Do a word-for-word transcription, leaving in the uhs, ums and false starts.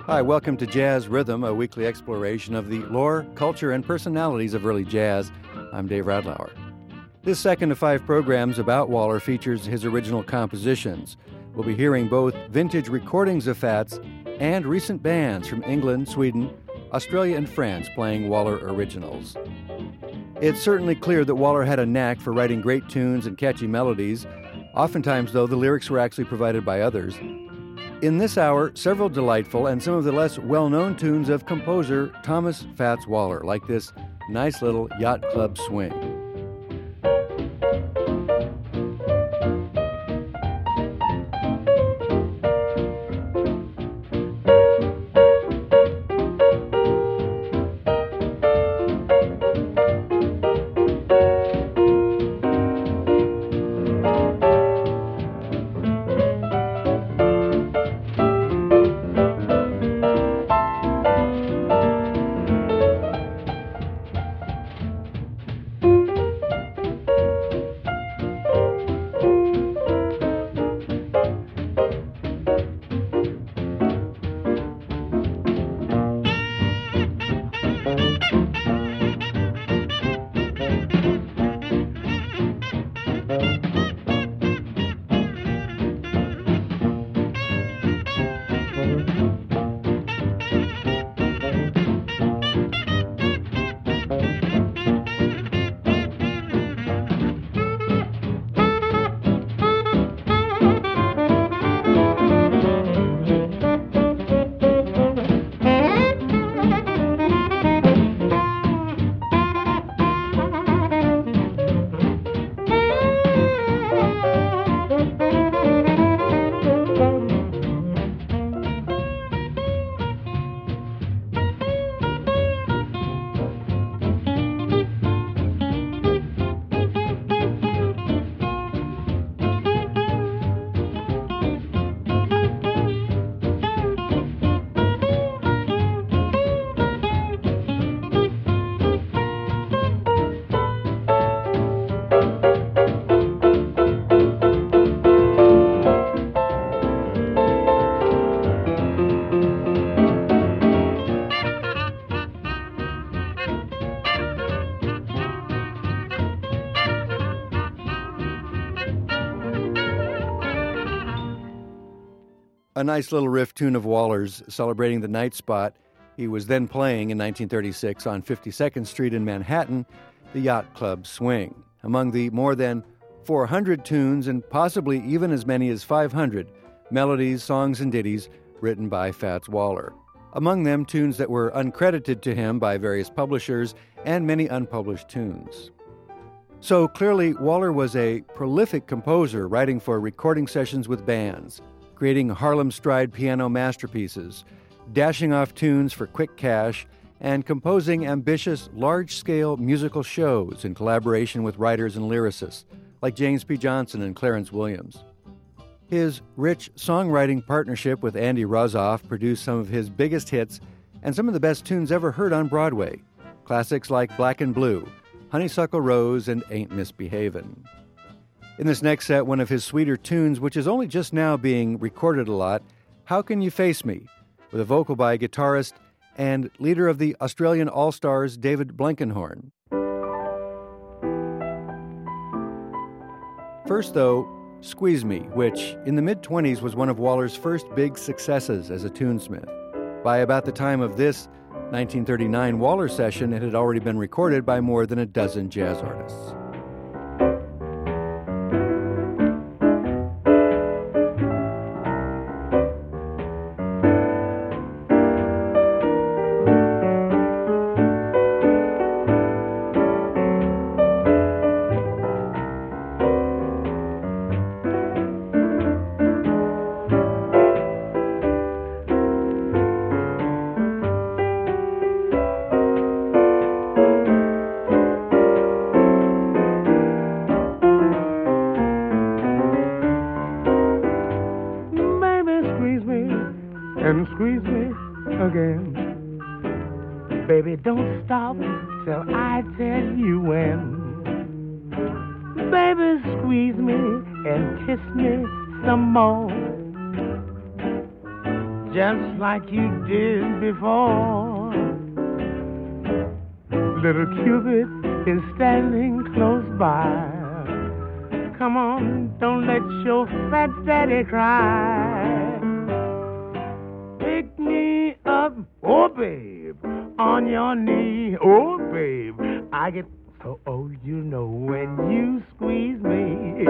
Hi, welcome to Jazz Rhythm, a weekly exploration of the lore, culture, and personalities of early jazz. I'm Dave Radlauer. This second of five programs about Waller features his original compositions. We'll be hearing both vintage recordings of Fats and recent bands from England, Sweden, Australia, and France playing Waller originals. It's certainly clear that Waller had a knack for writing great tunes and catchy melodies. Oftentimes, though, the lyrics were actually provided by others. In this hour, several delightful and some of the less well-known tunes of composer Thomas Fats Waller, like this nice little Yacht Club Swing. A nice little riff tune of Waller's celebrating the night spot he was then playing in nineteen thirty-six on fifty-second Street in Manhattan, the Yacht Club Swing. Among the more than four hundred tunes and possibly even as many as five hundred melodies, songs, and ditties written by Fats Waller. Among them, tunes that were uncredited to him by various publishers and many unpublished tunes. So clearly, Waller was a prolific composer writing for recording sessions with bands, creating Harlem Stride piano masterpieces, dashing off tunes for quick cash, and composing ambitious, large-scale musical shows in collaboration with writers and lyricists like James P. Johnson and Clarence Williams. His rich songwriting partnership with Andy Rozof produced some of his biggest hits and some of the best tunes ever heard on Broadway, classics like Black and Blue, Honeysuckle Rose, and Ain't Misbehavin'. In this next set, one of his sweeter tunes, which is only just now being recorded a lot, How Can You Face Me, with a vocal by guitarist and leader of the Australian All-Stars, David Blenkenhorn. First, though, Squeeze Me, which in the mid-twenties was one of Waller's first big successes as a tunesmith. By about the time of this nineteen thirty-nine Waller session, it had already been recorded by more than a dozen jazz artists. Baby, don't stop till I tell you when. Baby, squeeze me and kiss me some more. just like you did before. Little Cupid is standing close by. Come on, don't let your fat daddy cry. Pick me up, oh babe, on your knee, oh babe. I get so old, you know, when you squeeze me.